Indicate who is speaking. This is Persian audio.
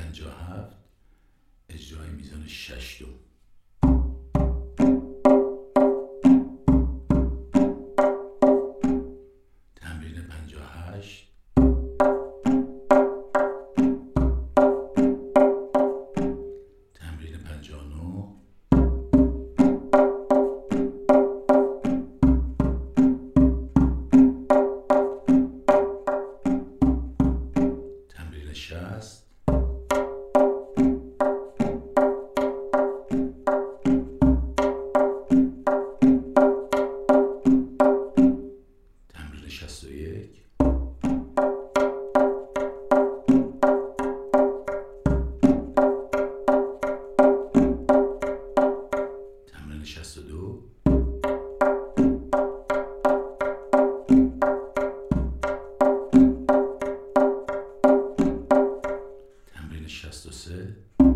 Speaker 1: 57 اجرای میزان 6 دوم. تمرین 58 تمرین 59 تمرین 60 تمرین 61 تمرین 62 تمرین 63